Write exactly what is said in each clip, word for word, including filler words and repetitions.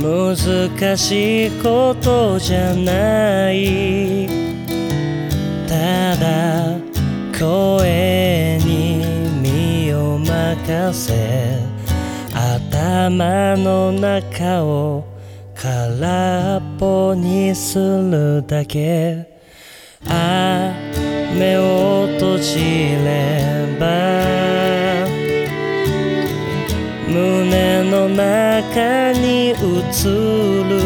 難しいことじゃない、ただ声に身を任せ頭の中を空っぽにするだけ。ああ目を閉じれば胸の中に映る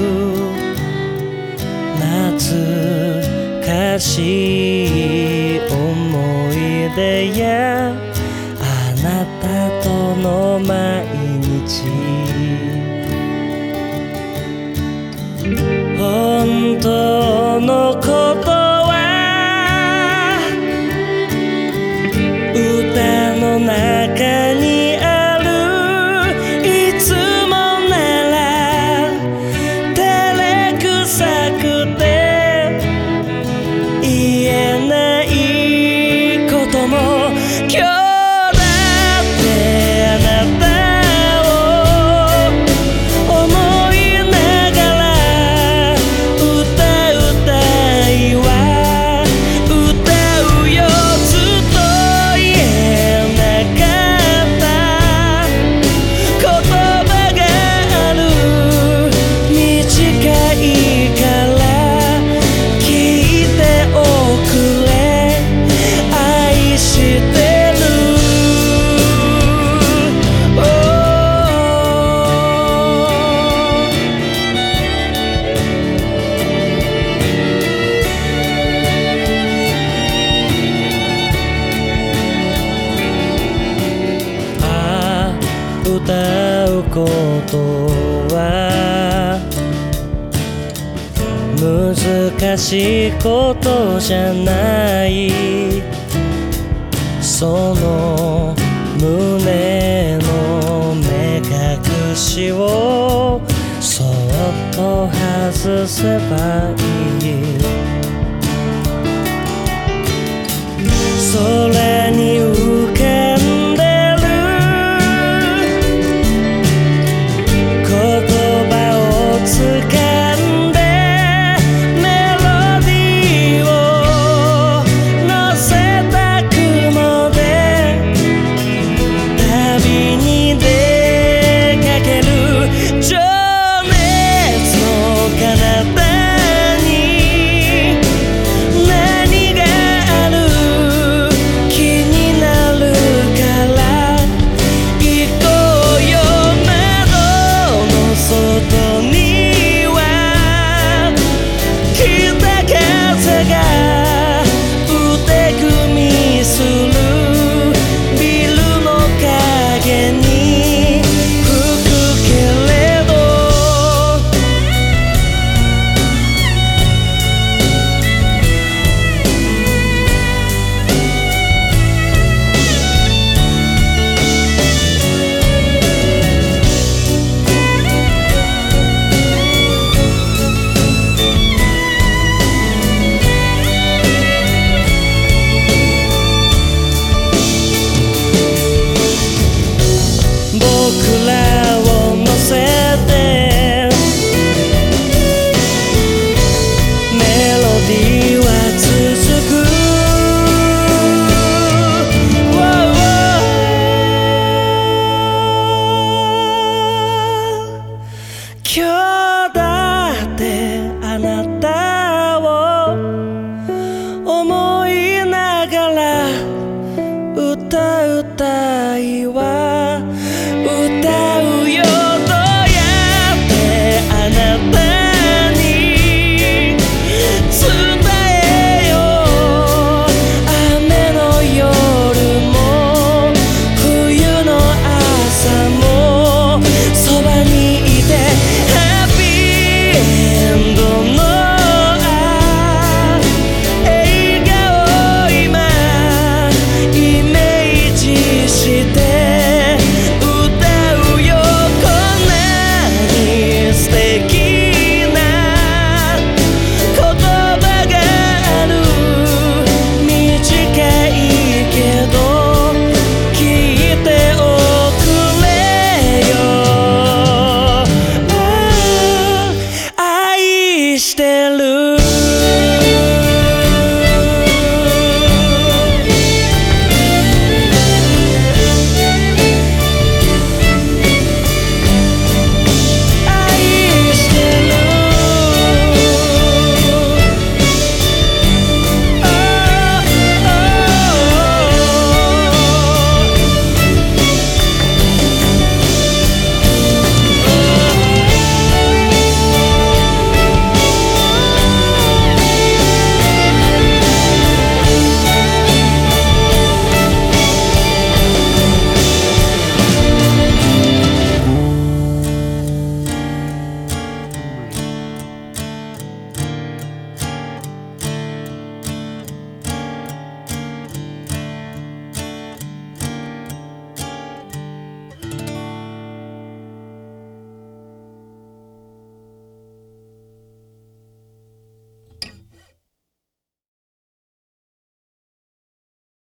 懐かしい思い出やあなたとの毎日、本当のこと歌の中にある、いつもなら照れくさくて言えないことも、今日だってあなたを思いながら歌うたいわ歌うよ、歌うことは難しいことじゃない、その胸の目隠しをそっと外せばいい、それ